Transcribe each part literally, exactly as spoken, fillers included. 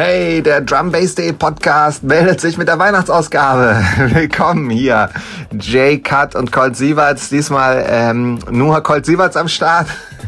Hey, der Drumbass.de Podcast meldet sich mit der Weihnachtsausgabe. Willkommen hier. Jay Cut und Colt Sieverts. Diesmal ähm, nur Colt Sieverts am Start.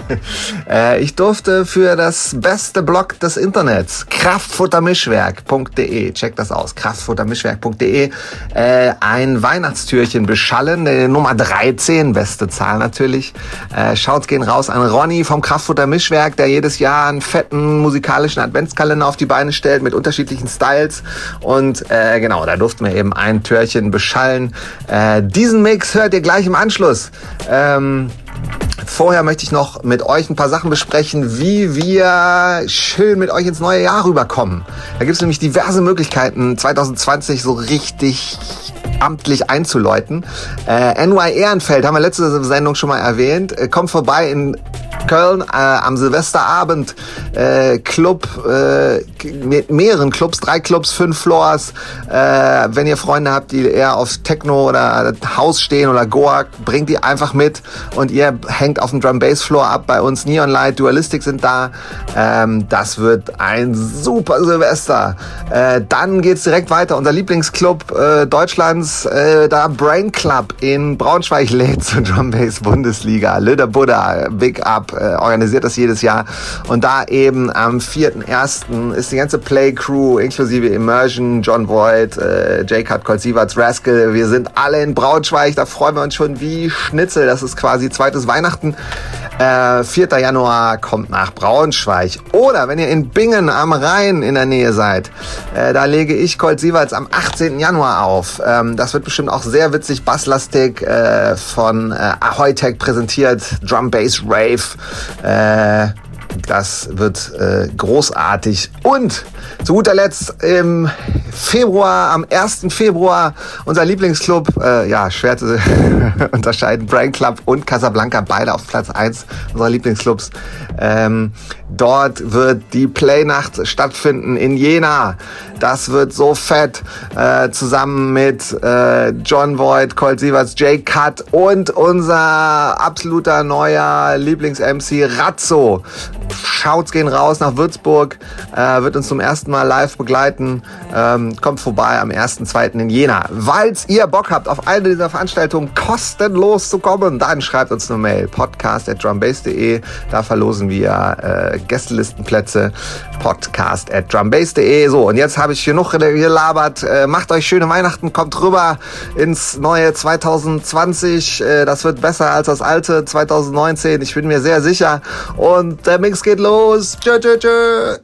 äh, ich durfte für das beste Blog des Internets, kraftfuttermischwerk punkt de, check das aus, kraftfuttermischwerk punkt de, äh, ein Weihnachtstürchen beschallen, äh, Nummer dreizehn, beste Zahl natürlich. Äh, Schaut's gehen raus an Ronny vom Kraftfuttermischwerk, der jedes Jahr einen fetten musikalischen Adventskalender auf die Beine stellt mit unterschiedlichen Styles. Und äh, genau, da durften wir eben ein Türchen beschallen. Äh, diesen Mix hört ihr gleich im Anschluss. Ähm, Vorher möchte ich noch mit euch ein paar Sachen besprechen, wie wir schön mit euch ins neue Jahr rüberkommen. Da gibt es nämlich diverse Möglichkeiten, zwanzig zwanzig so richtig amtlich einzuläuten. Äh, N Y Ehrenfeld, haben wir letzte Sendung schon mal erwähnt, äh, kommt vorbei in Köln äh, am Silvesterabend, äh, Club äh, mit mehreren Clubs, drei Clubs, fünf Floors. Äh, wenn ihr Freunde habt, die eher auf Techno oder House stehen oder Goa, bringt die einfach mit und ihr hängt auf dem Drum-Bass-Floor ab. Bei uns Neon Light, Dualistic sind da. Ähm, das wird ein super Silvester. Äh, dann geht's direkt weiter. Unser Lieblingsclub äh, Deutschlands, äh, da Brain Club in Braunschweig lädt zur Drum-Bass-Bundesliga. Lüder Buddha, Big Up. Äh, organisiert das jedes Jahr. Und da eben am vierten ersten ist die ganze Play-Crew inklusive Immersion, John Voight, äh, Jay Cut, Colt Sieverts, Rascal. Wir sind alle in Braunschweig. Da freuen wir uns schon wie Schnitzel. Das ist quasi zweites Weihnachten. Äh, vierter Januar kommt nach Braunschweig. Oder wenn ihr in Bingen am Rhein in der Nähe seid, äh, da lege ich Colt Sieverts am achtzehnten Januar auf. Ähm, das wird bestimmt auch sehr witzig, basslastig, äh, von äh, Ahoy-Tech präsentiert, Drum Bass Rave. Äh, das wird äh, großartig. Und zu guter Letzt im Februar, am ersten Februar, unser Lieblingsclub, äh, ja, schwer zu unterscheiden, Brain Club und Casablanca, beide auf Platz eins unserer Lieblingsclubs. Ähm, dort wird die Playnacht stattfinden in Jena. Das wird so fett, äh, zusammen mit äh, John Voight, Colt Sieverts, Jay Cut und unser absoluter neuer Lieblings-M C Razzo. Schaut's gehen raus nach Würzburg, äh, wird uns zum ersten Mal live begleiten. Ähm, kommt vorbei am ersten zweiten in Jena. Falls ihr Bock habt, auf eine dieser Veranstaltungen kostenlos zu kommen, dann schreibt uns eine Mail, podcast at drumbass punkt de. Da verlosen wir äh, Gästelistenplätze, podcast at drumbass punkt de. So, und jetzt habe ich genug gelabert. Äh, macht euch schöne Weihnachten, kommt rüber ins neue zwanzig zwanzig. Äh, das wird besser als das alte zwanzig neunzehn. Ich bin mir sehr sicher. Und der Mix geht los. Tschö, tschö, tschö.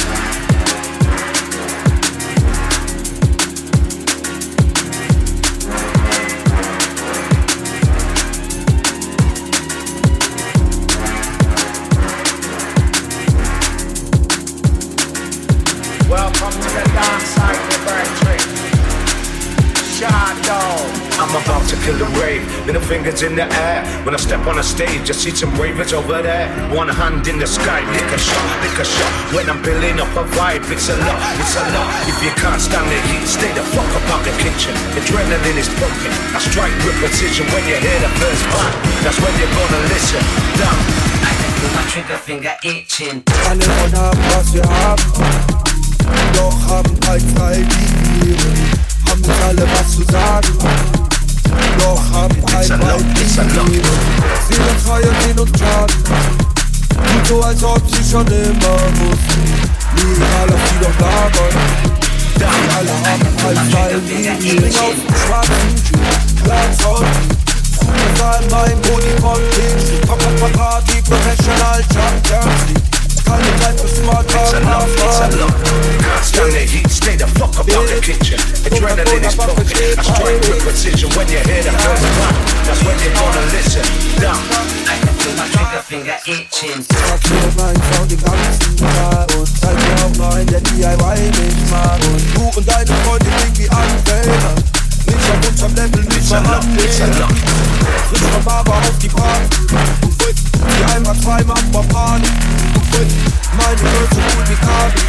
Middle fingers in the air. When I step on the stage, I see some ravers over there. One hand in the sky, lick a shot, lick a shot. When I'm building up a vibe, it's a lot, it's a lot. If you can't stand the heat, stay the fuck up out the kitchen. Adrenaline is broken. I strike with precision when you hear the first bang. That's when you're gonna listen. Down. I can feel my trigger finger itching. Alle wollen haben, was wir haben. Doch haben kein Teil die Liebe. Haben nicht alle was zu sagen. Doch haben ein Wald die Liebe. Sie sind feiern, sehen und schaden. Tut so, als ob sie schon immer wussten. Egal, ob sie doch labern. Sie alle haben ein Teil die Liebe. Auf dem schwarzen Schuh, Glas aus. Früher war mein Body von Kings. Papa, Party, Professional Champions League. Keine Zeit für Smalltalk. It's a lot, it's a lot. Can't stand the heat, stay the fuck up out the kitchen. Adrenaline is broken. I strike with precision when you hear the first bang. That's when you're gonna listen. Down. I can feel my trigger finger itching. Sag mir mein Sound den ganzen Tag und zeig mir auch noch einen, der D I Y mich mag. Und du und deine Freunde klingen wie Anfänger. Nicht auf unserem Level, nicht mal Anfänger. Frisch vom Barber auf die Bahn. Die einmal zweimal vor Panik. Meine Girls so cool wie Kabel.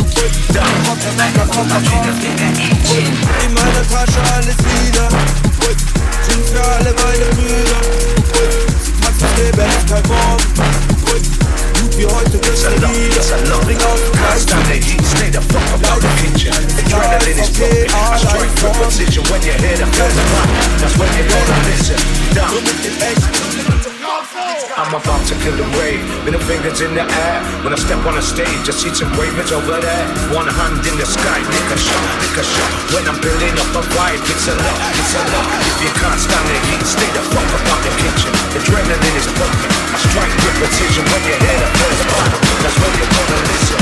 In meiner Tasche alles wieder. Sind für alle meine Brüder. Sie tanzen, das Leben ist kein Morgen. Gut wie heute, bis It's a lot, it's a lot. Can't stand the heat, stay the fuck adrenaline is pumping. I strike with precision when you hear the first one. That's when you're gonna listen. I'm about to kill the wave, middle fingers in the air. When I step on the stage, I see some ravens over there. One hand in the sky, lick a shot, lick a shot. When I'm building up a vibe, it's a lot, it's a lot. If you can't stand the heat, stay the fuck about the kitchen. Adrenaline is pumping. I strike with precision when you hear the first one. That's when you're gonna listen.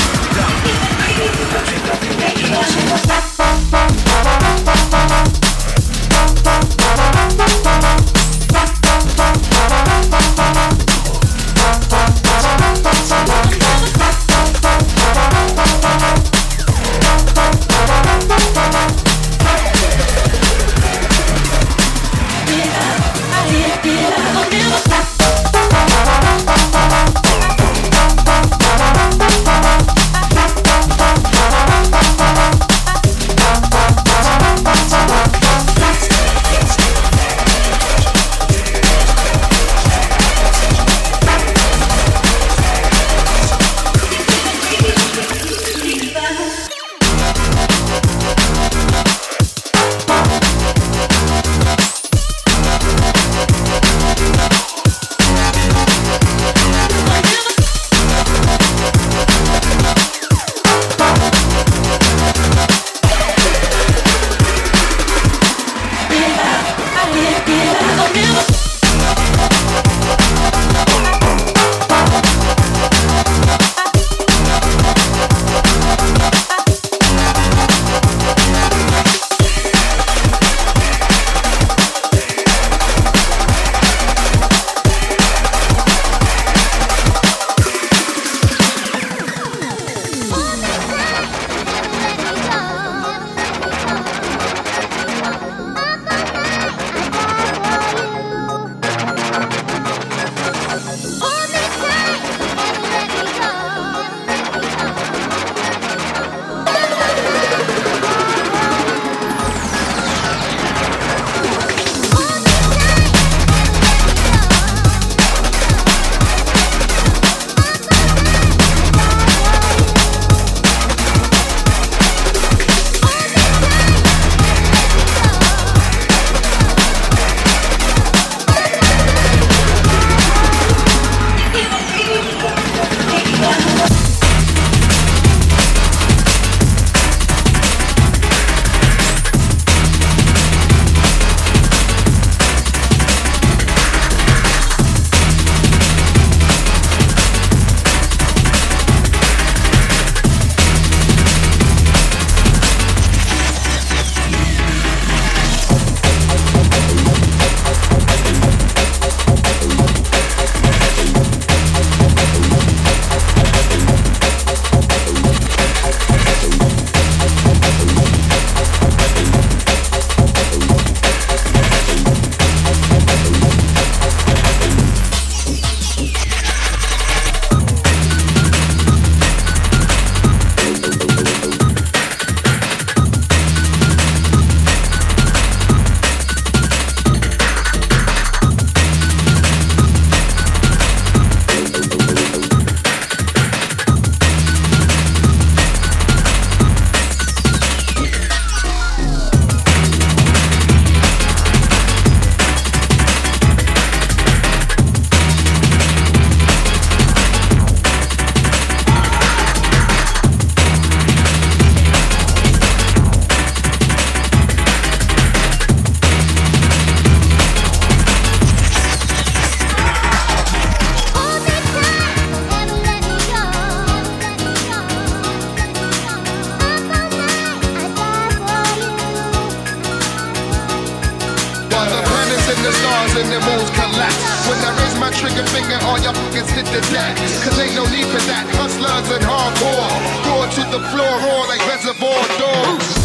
and the moons collapse. When I raise my trigger finger, all your fuckers hit the deck. Cause ain't no need for that. Hustlers and hardcore. Roar to the floor, roar like Reservoir Dogs.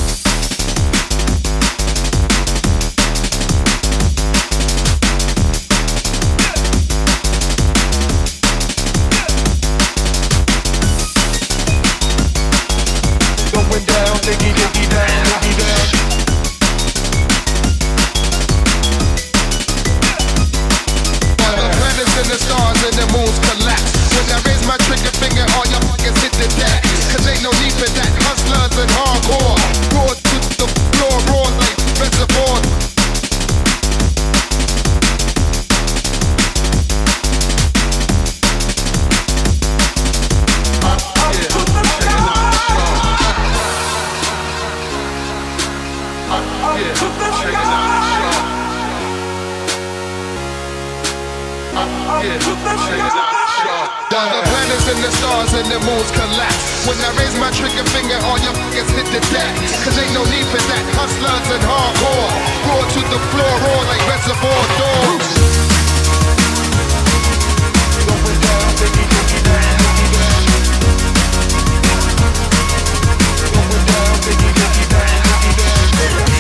Going down, diggy, diggy, down, diggy, down. While the planets and the stars and the moons collapse. When I raise my trigger finger, all your fuckers hit the deck. Cause ain't no need for that. Hustlers and hardcore. Roar While the planets and the stars and the moons collapse, when I raise my trigger finger, all your f***ers hit the deck. Cause ain't no need for that, hustlers and hardcore. Roar to the floor, roar like Reservoir Dogs. Going down, biggie, biggie, down, biggie, down. Going down, biggie, biggie, down, biggie, down.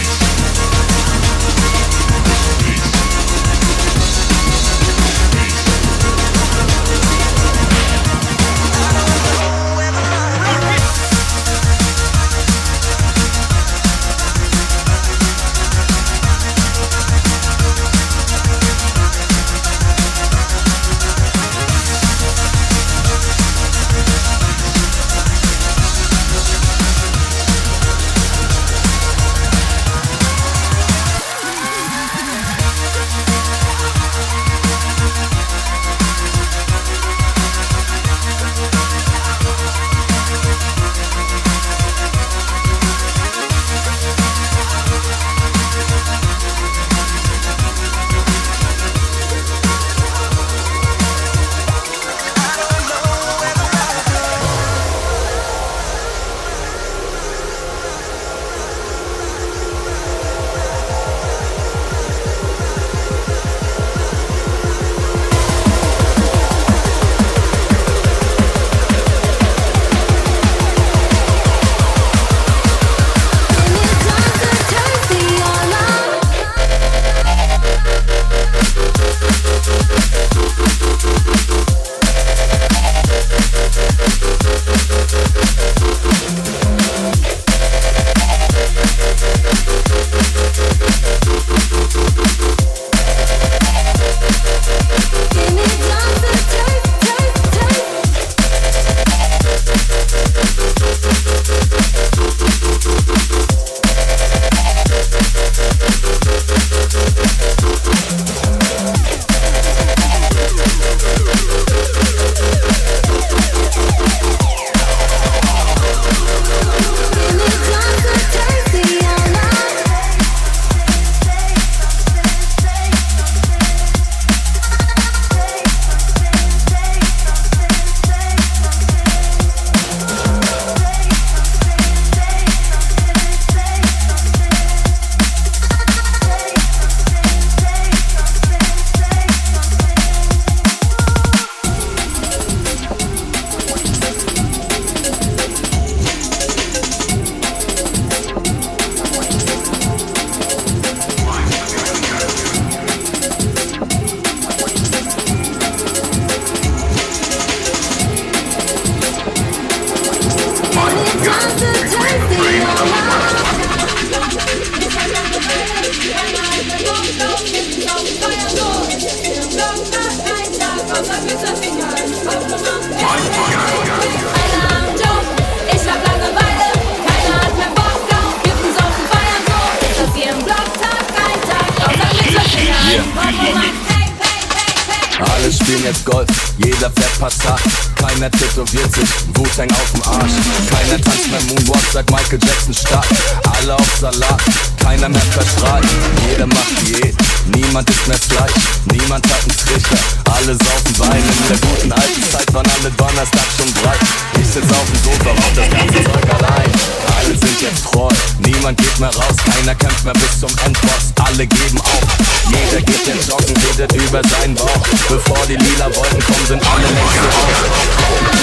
Alle spielen jetzt Golf, jeder fährt Passat. Keiner tätowiert sich, Wu-Tang auf dem Arsch. Keiner tanzt mehr Moonwalk, sagt Michael Jackson stark. Alle auf Salat, keiner mehr verstrahlt. Jeder macht Diät, niemand isst mehr Fleisch. Niemand hat einen Trichter, alle saufen Wein. In der guten alten Zeit waren alle Donnerstag schon breit. Ich sitz auf dem Sofa, rauch das ganze Zeug allein. Alle sind jetzt treu, niemand geht mehr raus. Keiner kämpft mehr bis zum Endboss, alle geben auf. Jeder geht jetzt joggen, redet über seinen Bauch. Bevor die lila Wolken kommen, sind alle längst so raus.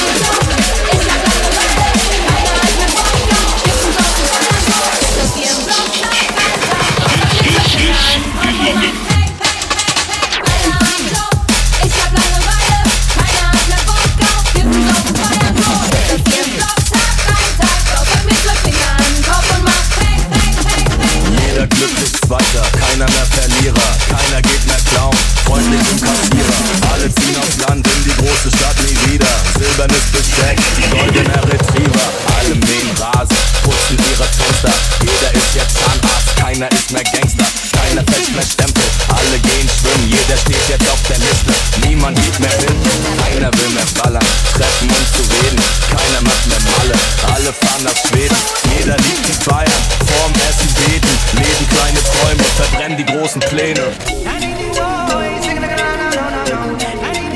Jeder glücklich Zweiter, keiner mehr Verlierer. Keiner geht mehr klauen, freundlich im Kassierer. Alle ziehen aufs Land in die große Stadt nie wieder. Silbernes Besteck, goldener Retriever. Alle mähen Rasen, putzen ihre Fenster. Jeder ist jetzt Zahnarzt, keiner ist mehr Gangster. Keiner fällt mehr Stempel, alle gehen schwimmen. Jeder steht jetzt auf der Liste, niemand geht mehr hin. Keiner will mehr ballern, treffen um zu reden. Keiner macht mehr Malle, alle fahren nach Schweden. Jeder liebt die Feiern, vorm Essen beten. Leben kleine Träume, verbrennen die großen Pläne. I need you always singing like a no, no, no, no. I need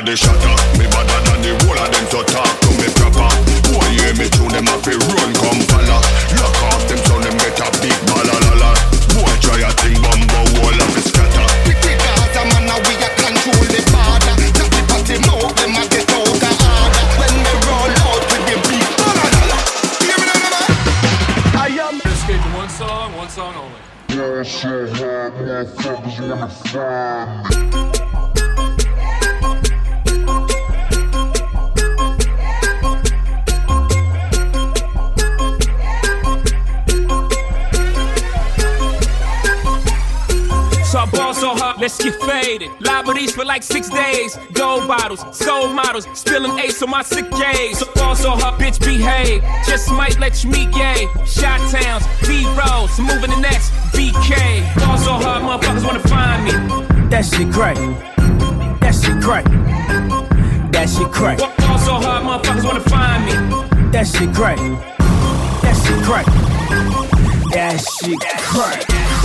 the shatter. Me better than the whole of them to talk to me proper. Boy, hear me tune them up, run come follow. Lock off them sound, them get a big balalala. Boy, try a thing, bumbo, wall of the scatter. We quick as a man, now we a control the border. Not the party mouth, them a get out of order. When we roll out with the big balalala. Hear me now, man? I am escape to one song, one song only. Yeah, so hard, motherfuckers wanna find. So I ball so hard, let's get faded. Liberties for like six days. Gold bottles, soul models, spilling ace on my sick days. So ball so hard, bitch, behave. Just might let you meet gay. Shot towns, B-rolls, moving the next B K. Ball so hard, motherfuckers wanna find me. That shit crack. That shit crack. That shit crack. Ball so hard, motherfuckers wanna find me. That shit crack. That shit crack. That shit crack.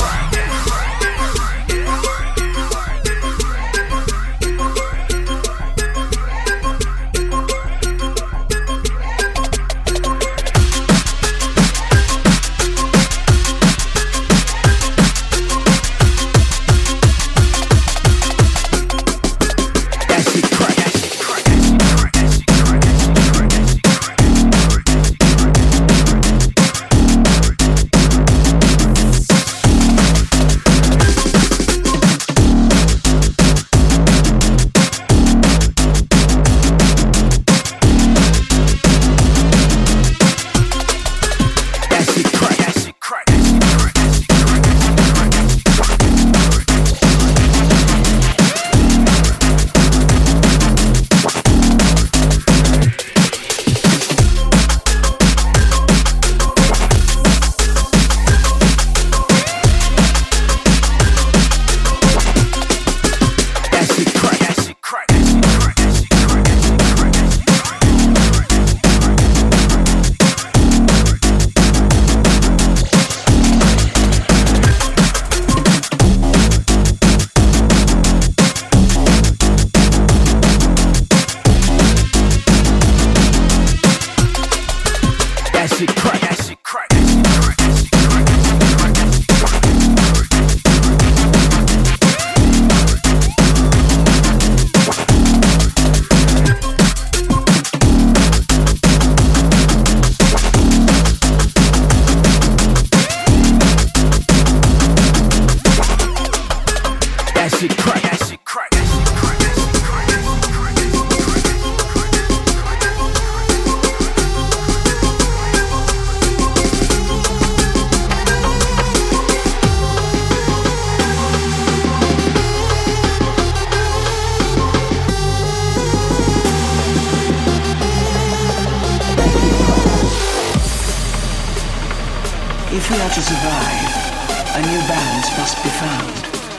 If we are to survive, a new balance must be found.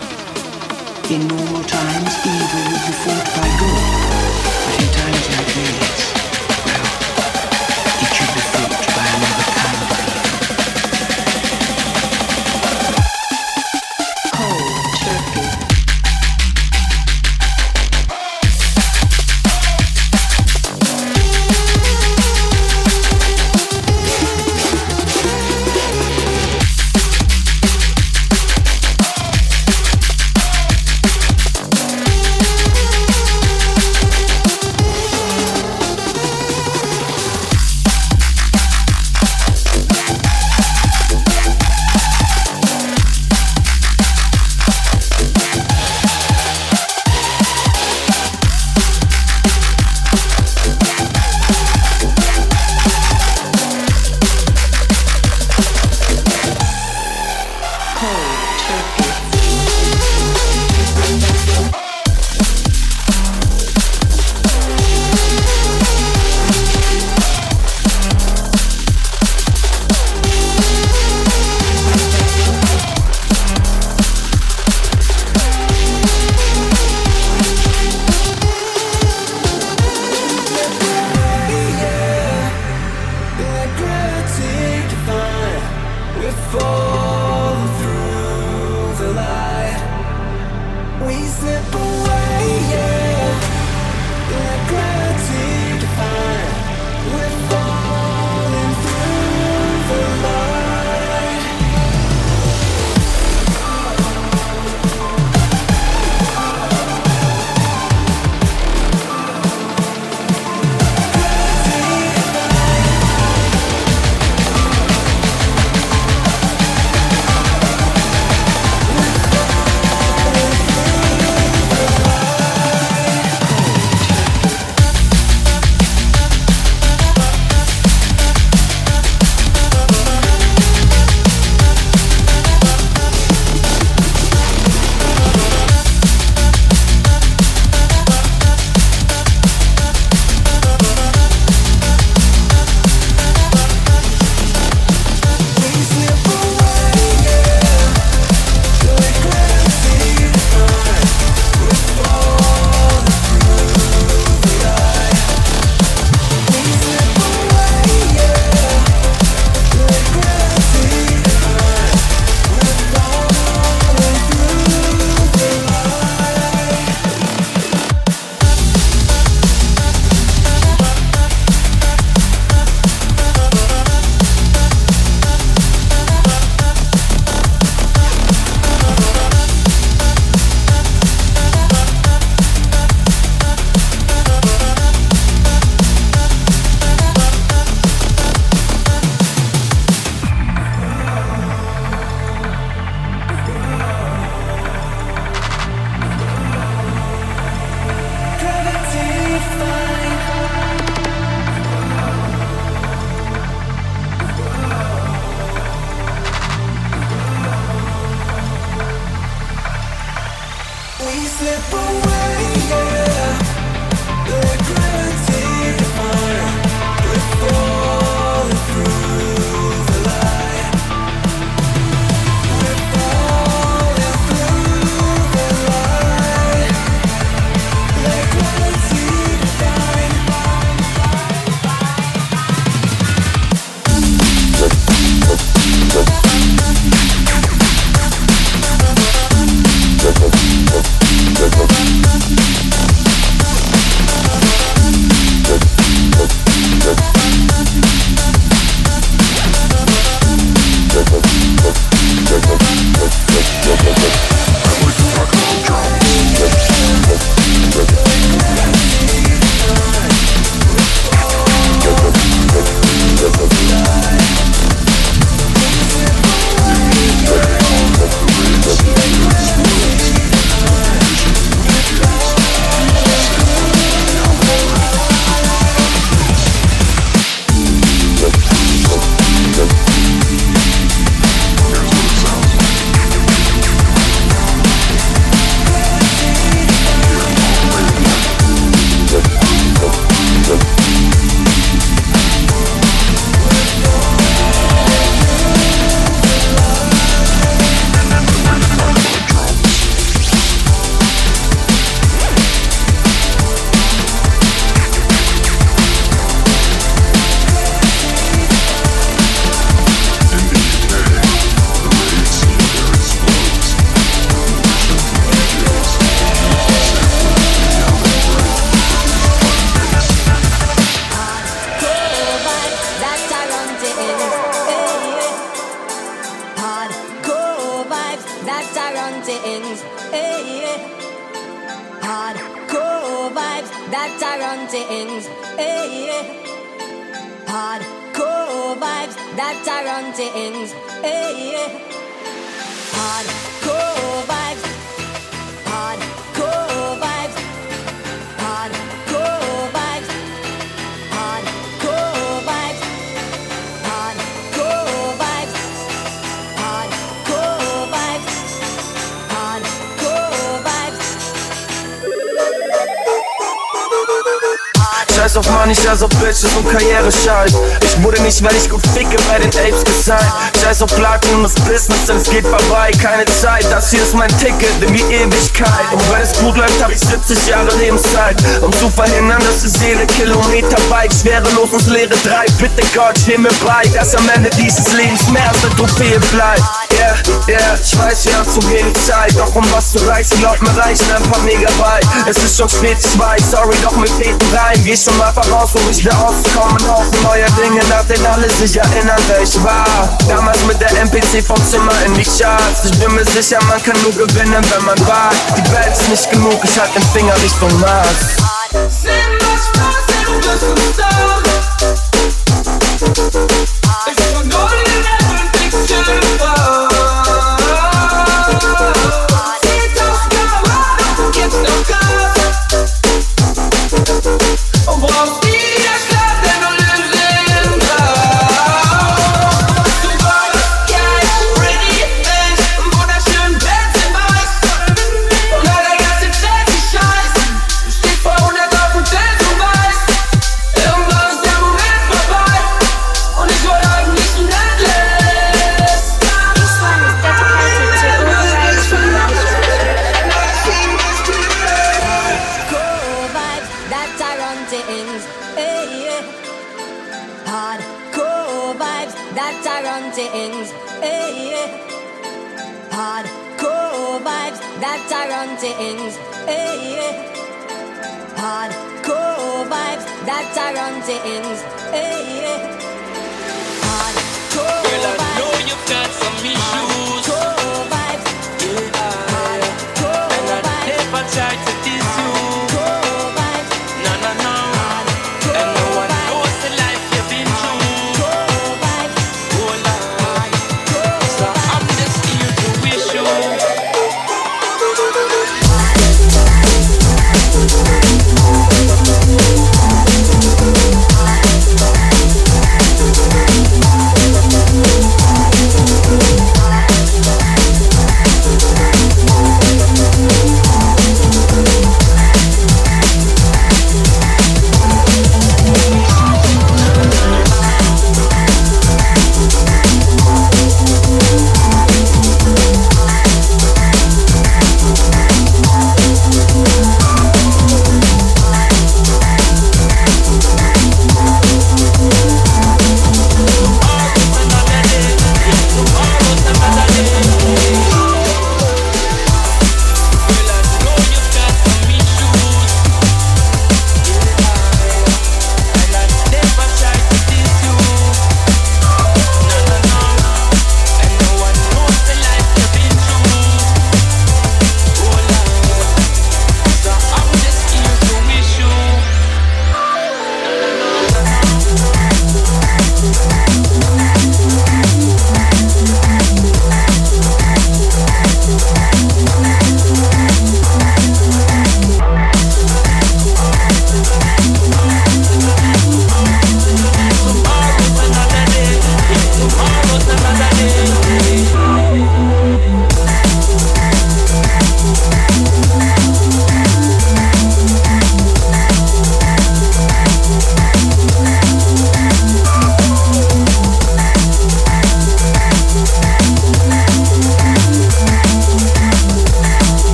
In normal times, evil will be fought by good. But in times like these, well, it should be fought by another kind of evil. Cold turkey. Hey, yeah. Hardcore vibes that are run things. Hey, yeah. Hardcore vibes that are run things. Hey, yeah. Hardcore vibes. Hardcore vibes. Hardcore vibes. Hardcore vibes. Hardcore vibes. Hardcore vibes. Hardcore vibes. Scheiß auf Money, scheiß auf Bitches und Karriere-Scheiß. Ich wurde nicht, weil ich gut ficke, bei den Apes gesigned. Scheiß auf Platin und das Business, denn es geht vorbei. Keine Zeit, das hier ist mein Ticket in die Ewigkeit. Und wenn es gut läuft, hab ich siebzig Jahre Lebenszeit, um zu verhindern, dass die Seele Kilometer weit schwerelos ins Leere treibt. Bitte Gott, steh mir bei, dass am Ende dieses Lebens mehr als eine Trophäe bleibt. Yeah, yeah, ich weiß, wir haben zu wenig Zeit, doch um was zu reißen, glaub mir reichen ein paar Megabyte. Es ist schon spät, ich weiß, sorry, doch mir fehlt ein Reim. Geh schon mal voraus, um mich wieder auszukommen. Haufen neuer Dinge, nach denen alle sich erinnern, wer ich war. Damals mit der M P C vom Zimmer in die Charts. Ich bin mir sicher, man kann nur gewinnen, wenn man wagt. Die Welt ist nicht genug, ich halt den Finger Richtung Mars. Sinnlos Spaß, du bist ein Star. Ich bin nur die Level-Fiction. zehntausend Kameraden, du gibst noch Gas. Und brauchst nie wieder Schlaf, denn du lebst in Traum. Du warst geil, pretty Mensch, im wunderschönen Bett im Eis. Und leider ganze fancy Scheiß, du stehst vor hunderttausend Fans und weißt, irgendwann ist der Moment vorbei. Und ich wollte eigentlich unendlich. This one is dedicated to all those from Hardcore vibes that are on things. Hey, yeah. Hardcore vibes that are on things. Hey, yeah. Hardcore vibes that are on things. Hey, yeah. Hardcore vibes that are on things. Hey, yeah. Hardcore Girl, I vibes. know you got some issues. Hardcore vibes. Hardcore And I vibes. never tried to diss you. Hardcore vibes. No, no, no. And no one knows the life you've been through. Hardcore vibes. Oh, Lord. So I'm just here to wish you. Hardcore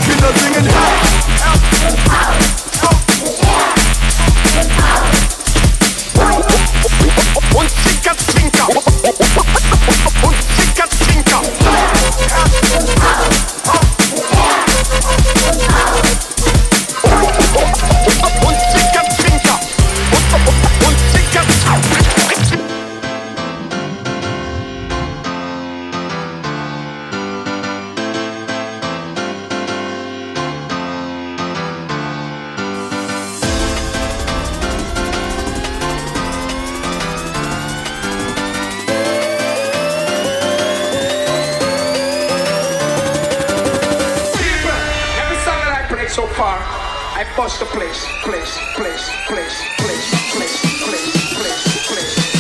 Kinder singen Help, Help, Help, und Zwinker, Zwinker, und Zwinker, Zwinker. Und Zwinker, Zwinker, und Zwinker, Zwinker. So far, I bust the place, place, place, place, place, place, place, place, place, place, place.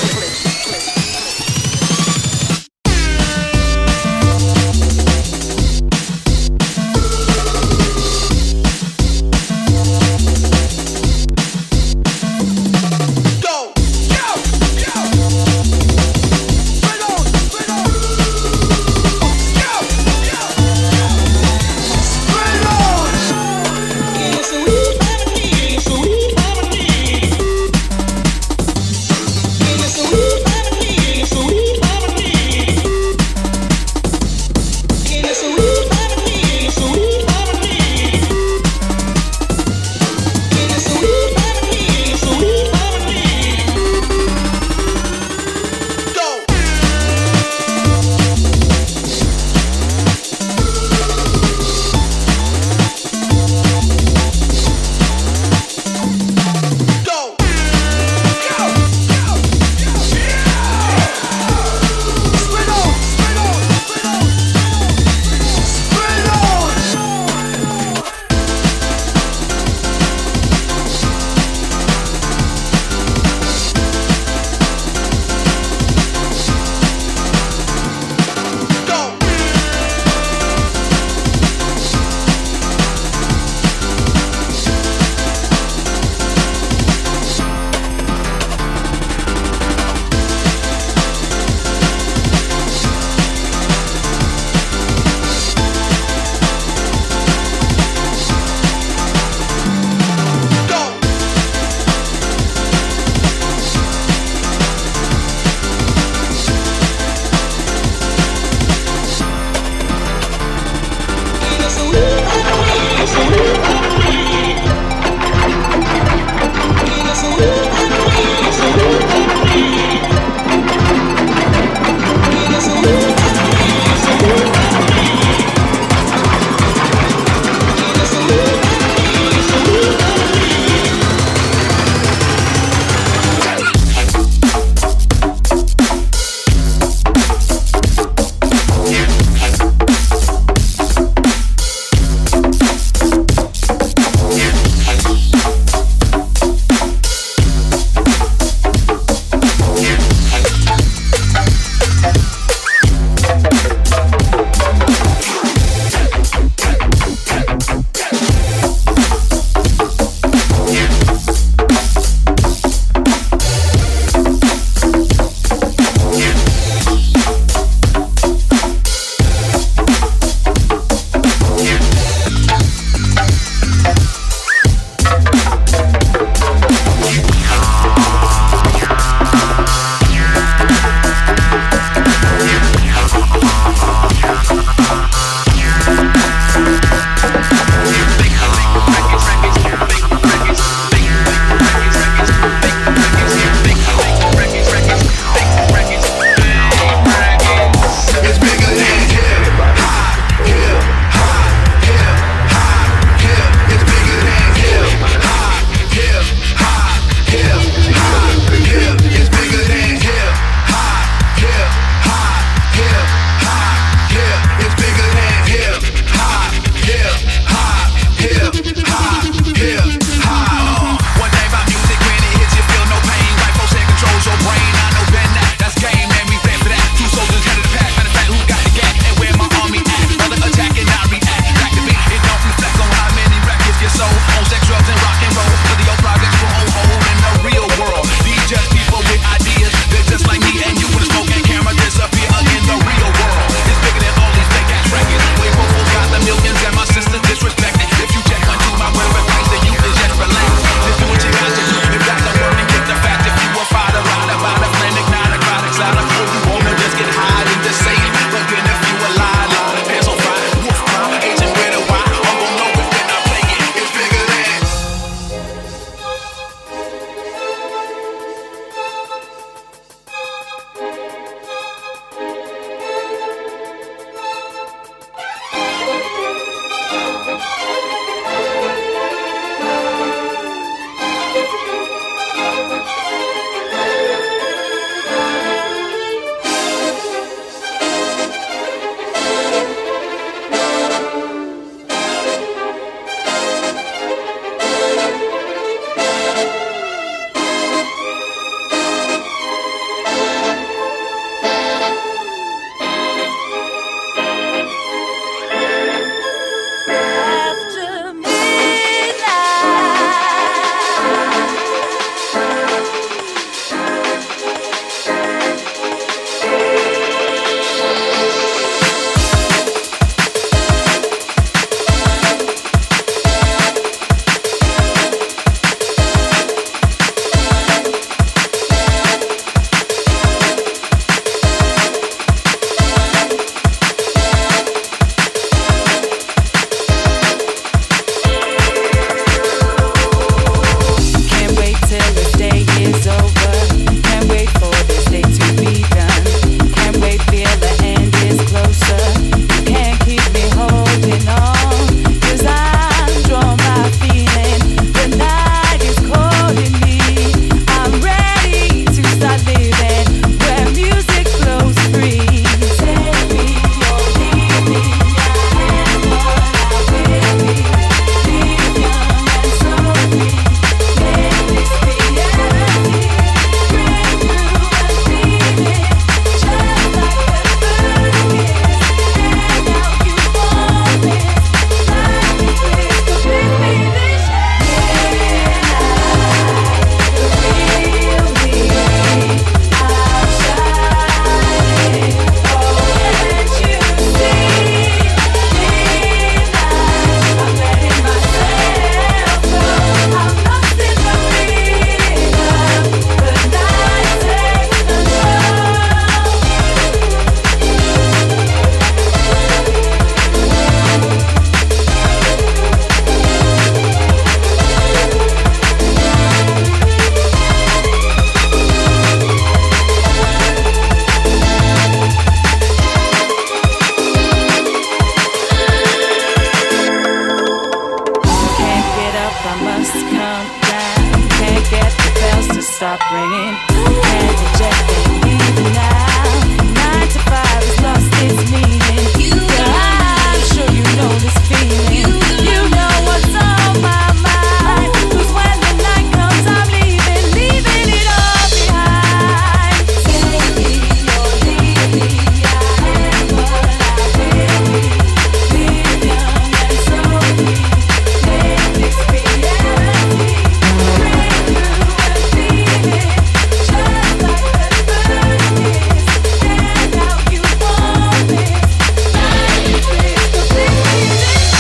stop ringing. And the jet ain't leaving now. Nine to five has lost its meaning. You yeah, I'm sure you know this feeling. You, you know what's on my mind. 'Cause when the night comes, I'm leaving, leaving it all behind. Save me or leave me, I am what I will be. Live young and slowly, make this reality. Break through and feel it, just like the first kiss. Stand out, you want this. Life is the feeling.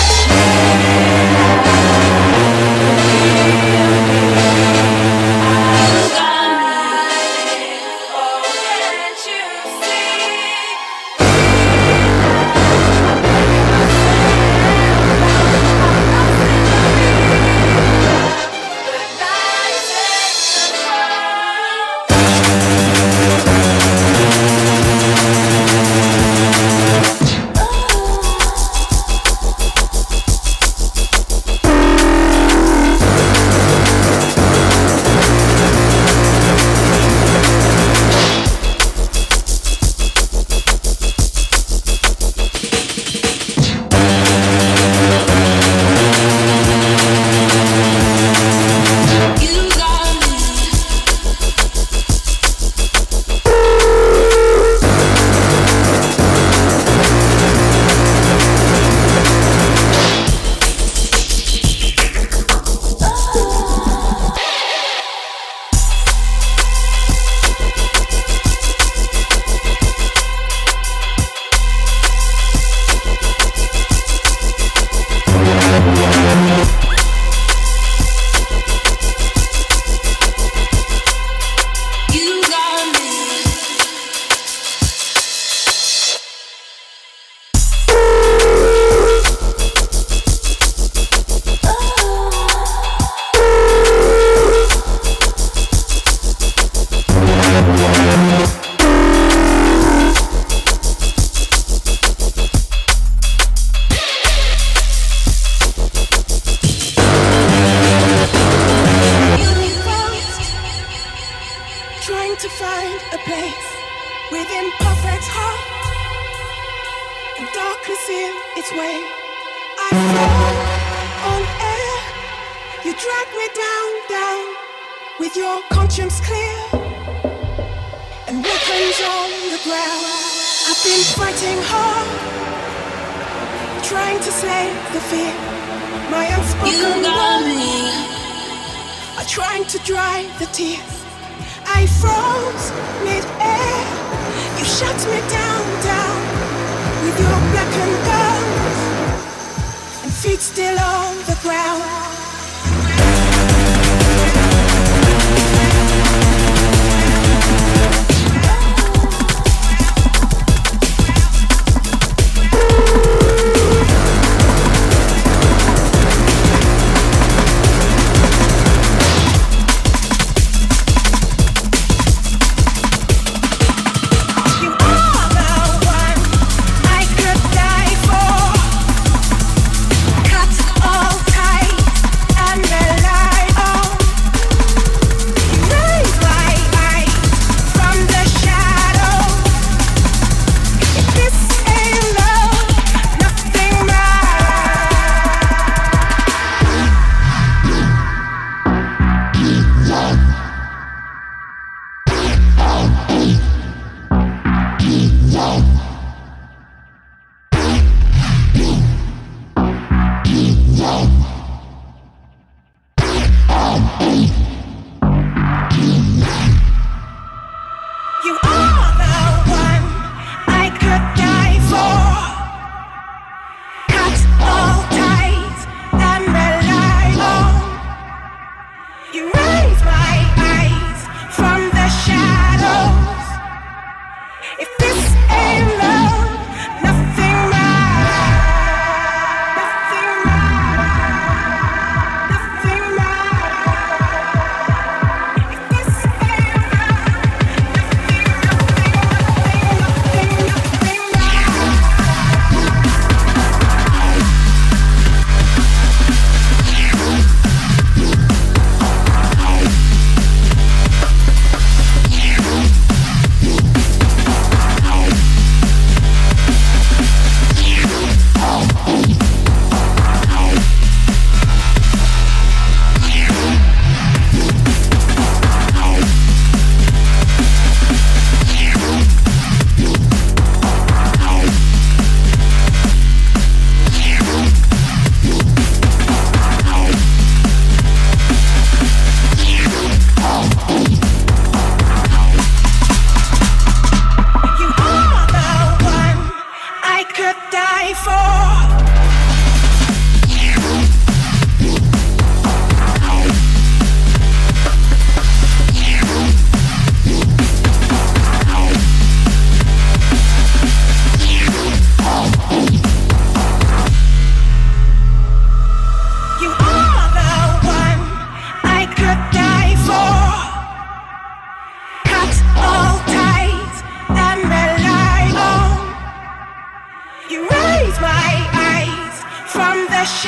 Trying to find a place within perfect heart, and darkness in its way. I fall on air. You drag me down, down, with your conscience clear and weapons on the ground. I've been fighting hard, trying to slay the fear. My unspoken words are trying to dry the tears. I froze mid-air. You shut me down, down with your blackened gums and feet still on the ground. Cut all ties.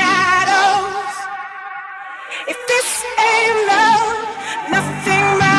shadows. If this ain't love, nothing matters.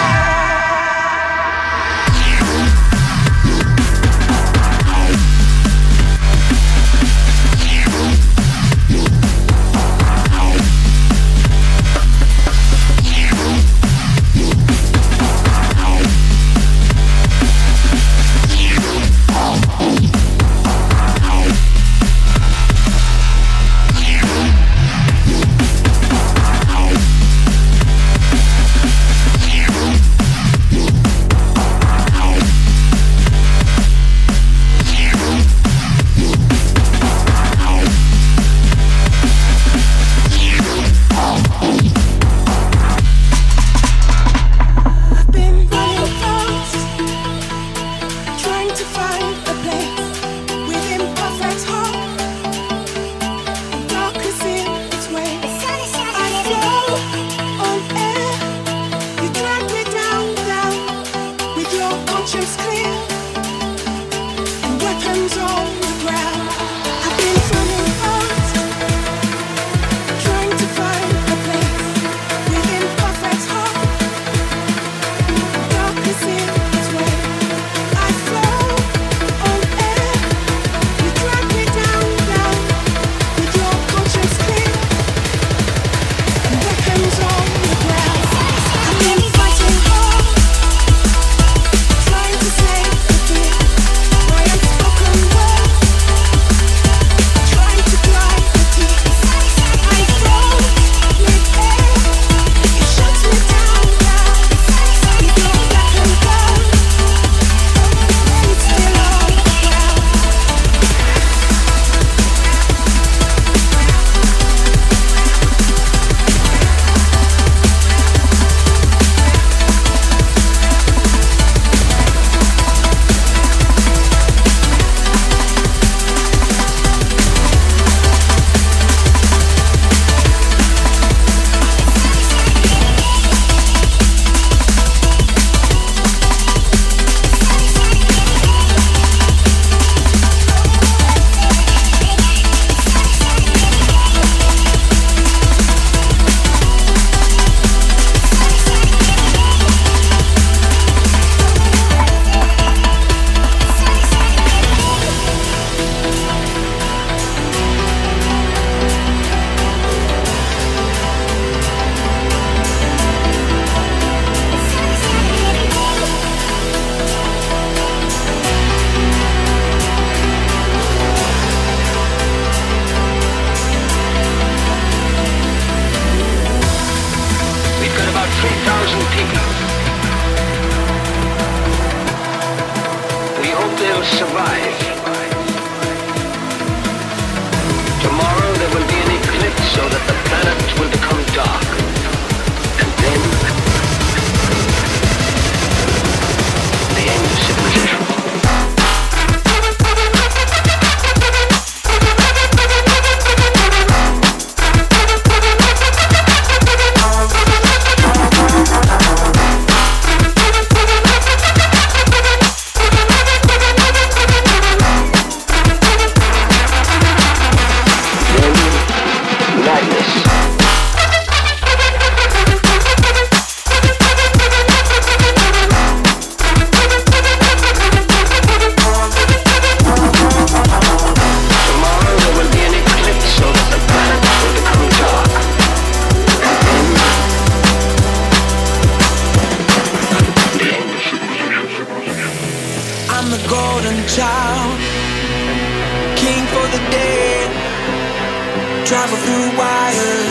travel through wires,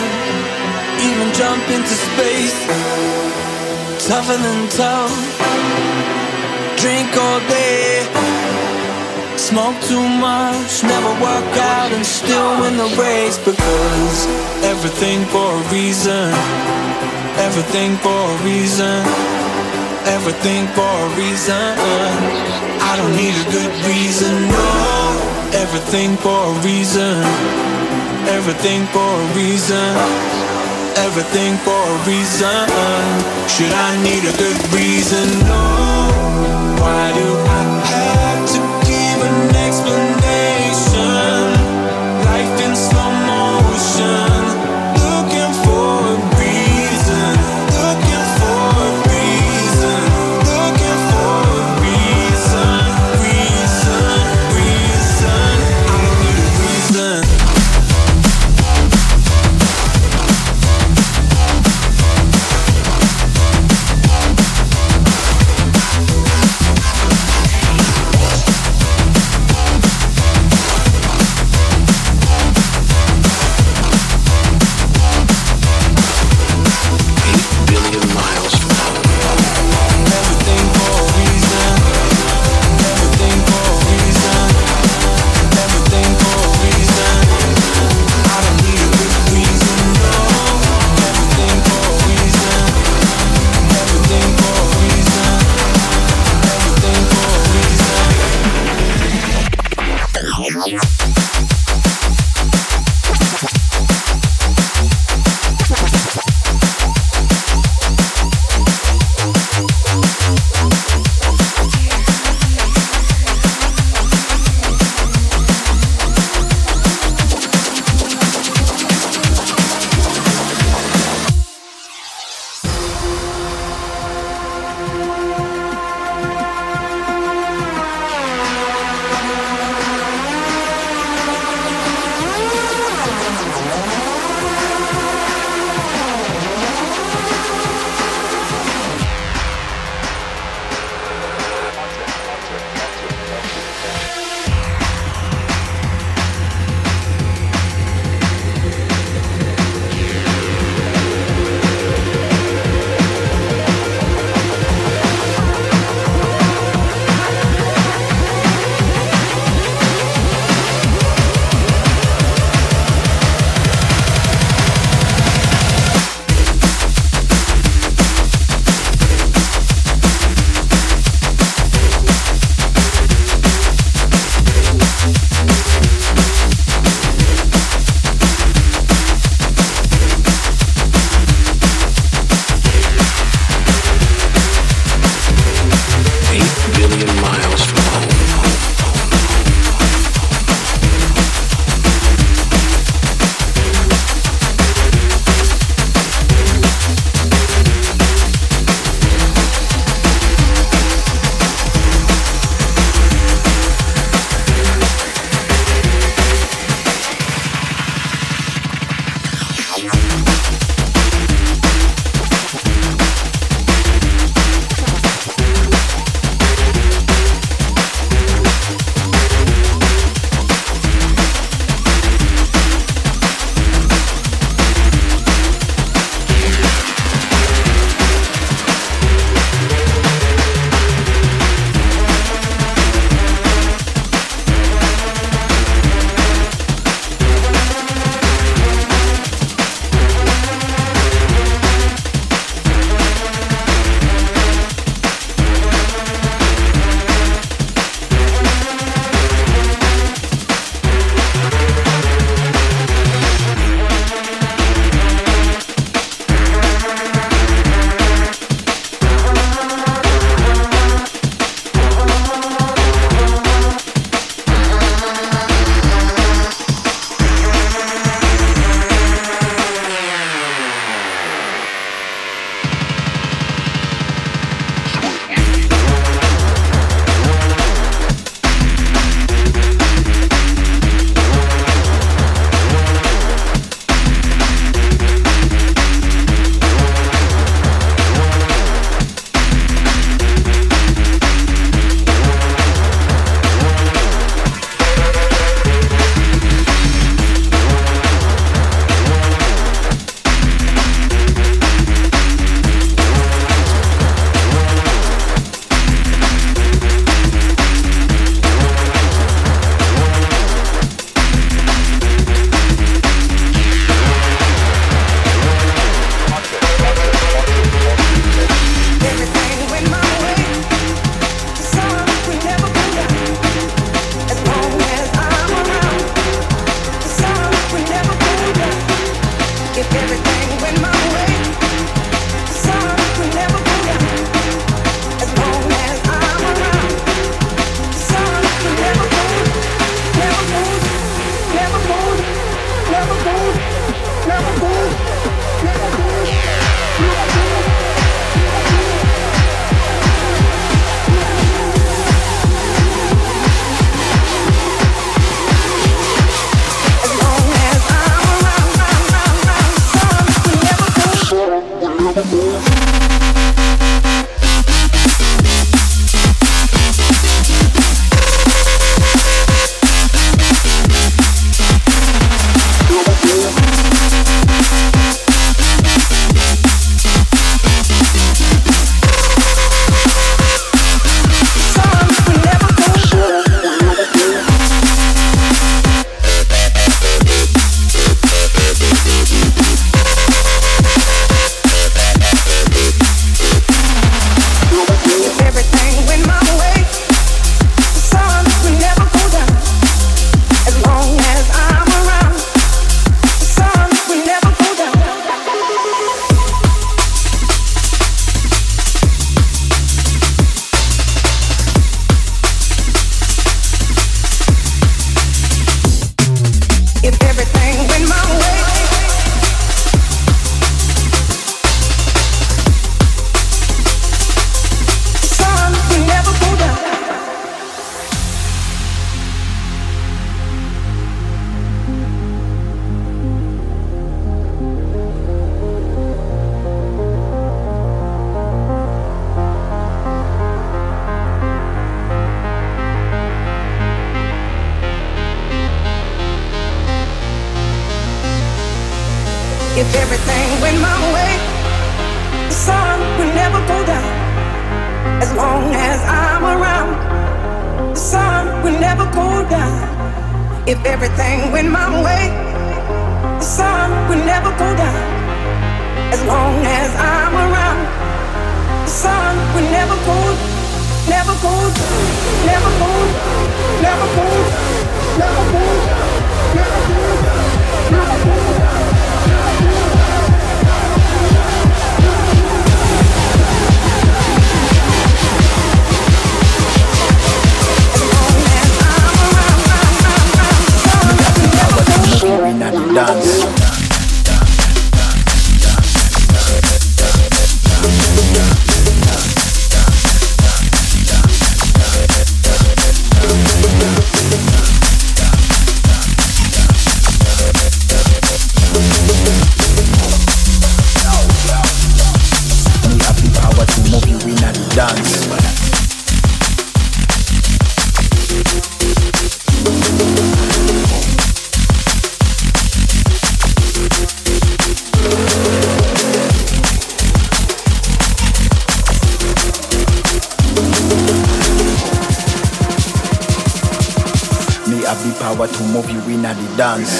even jump into space. Tougher than tough, drink all day, smoke too much, never work out and still win the race. Because everything for a reason, everything for a reason, everything for a reason. I don't need a good reason, no. Everything for a reason, everything for a reason, everything for a reason. Should I need a good reason? No. Why do I have to give an explanation? Life in slow mo, went my way. The sun will never go down. If everything went my way, the sun will never go down. As long as I'm around, the sun will never go down. If everything went my way, the sun will never go down. As long as I'm around, the sun will never go, never go, never go, never go, never go, never go, never go. We're not the dance. Me have the power to move you in the dance. Have the power to move you in the dance.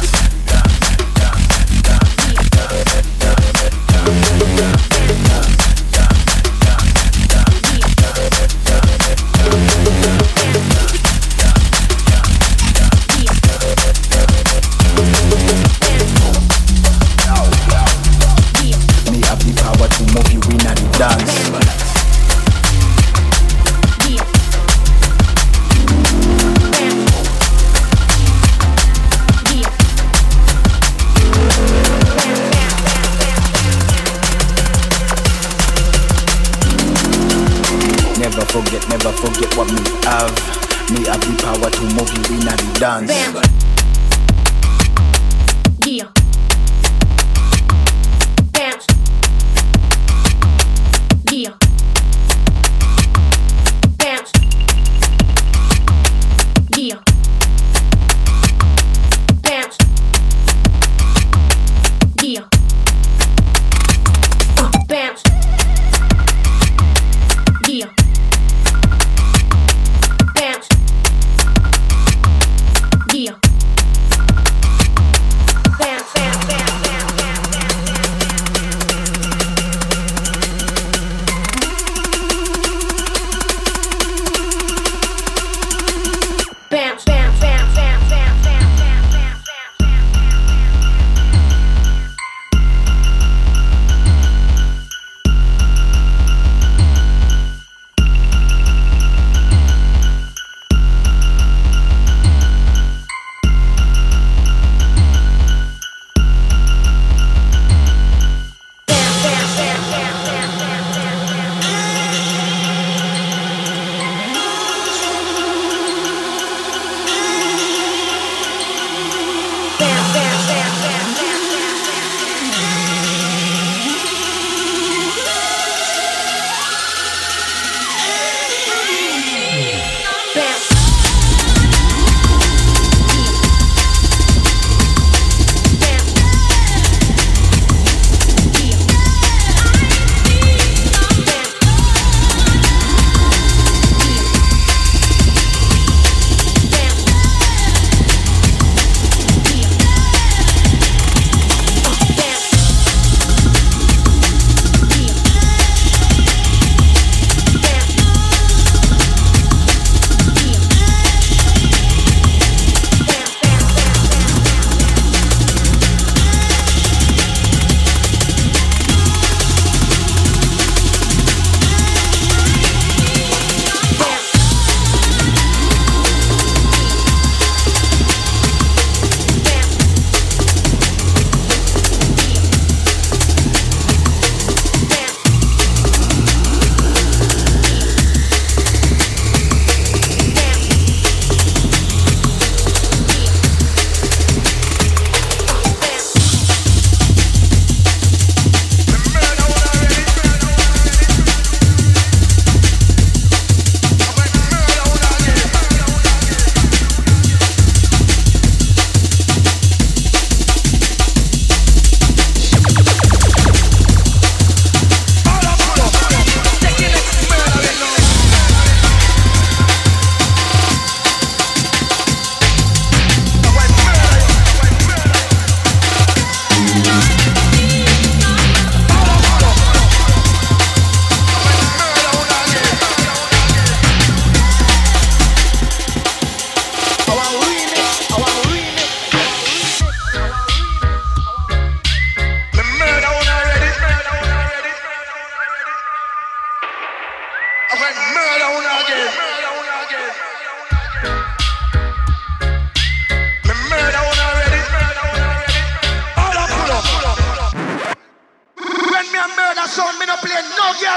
Me have the power to move you in the dance. Never forget, never forget what me have. Me have the power to move you in the dance. Bam. Yeah. Bounce. Yeah. Bounce. Yeah. Bounce. Yeah. Uh, bounce. Yeah. Bounce. Yeah.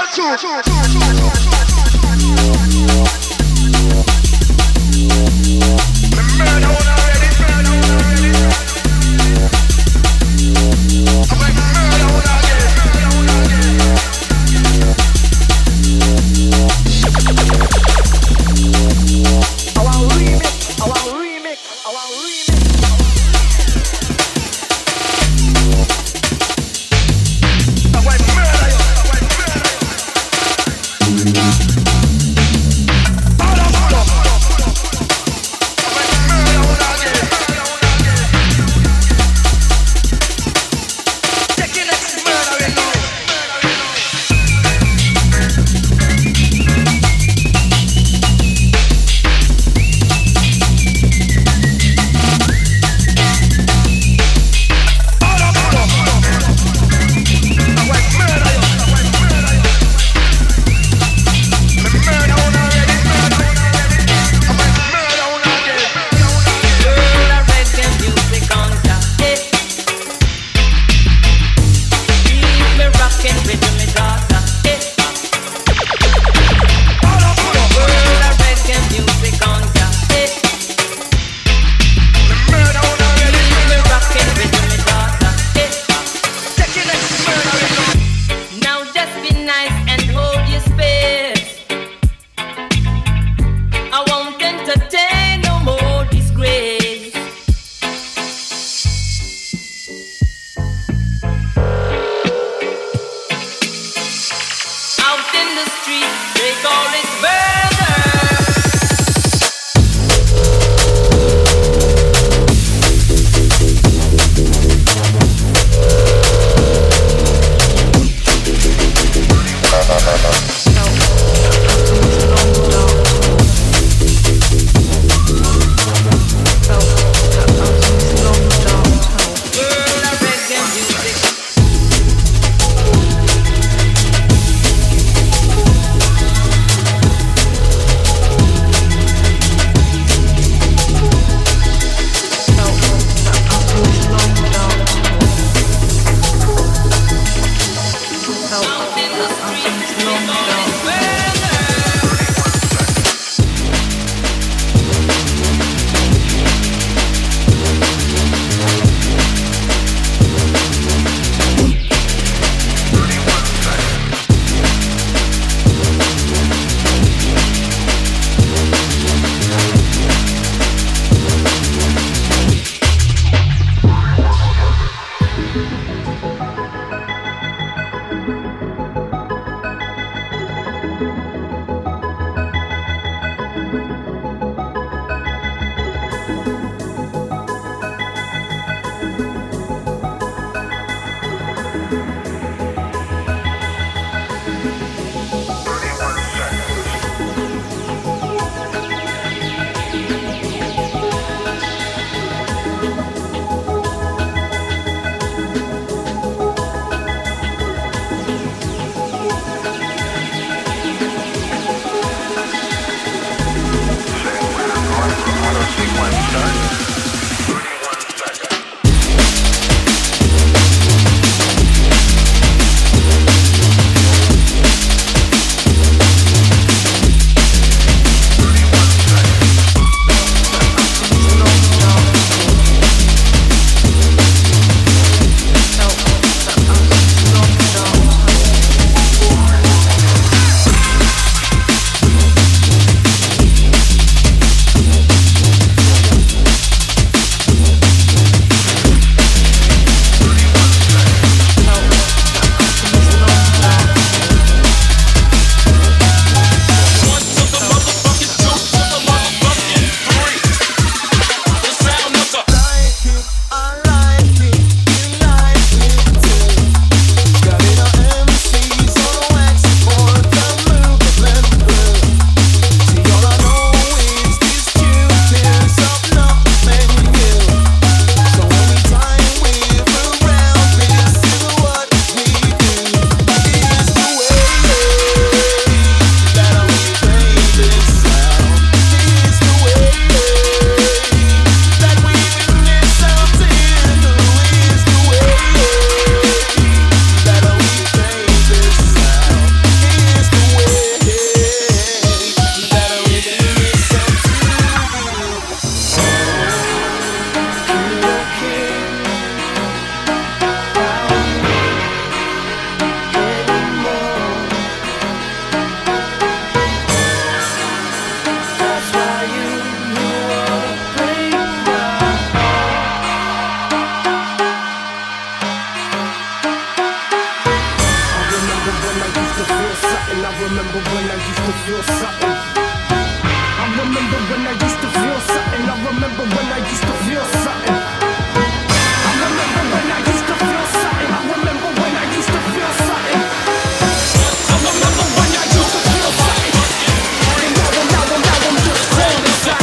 Thank you. something. I remember when I used to feel something. I remember when I used to feel something. I remember when I used to feel something. I remember when I used to feel something. I remember when I used to feel something. I remember when I used to feel something. And now I'm, now I'm, now I'm just cold inside.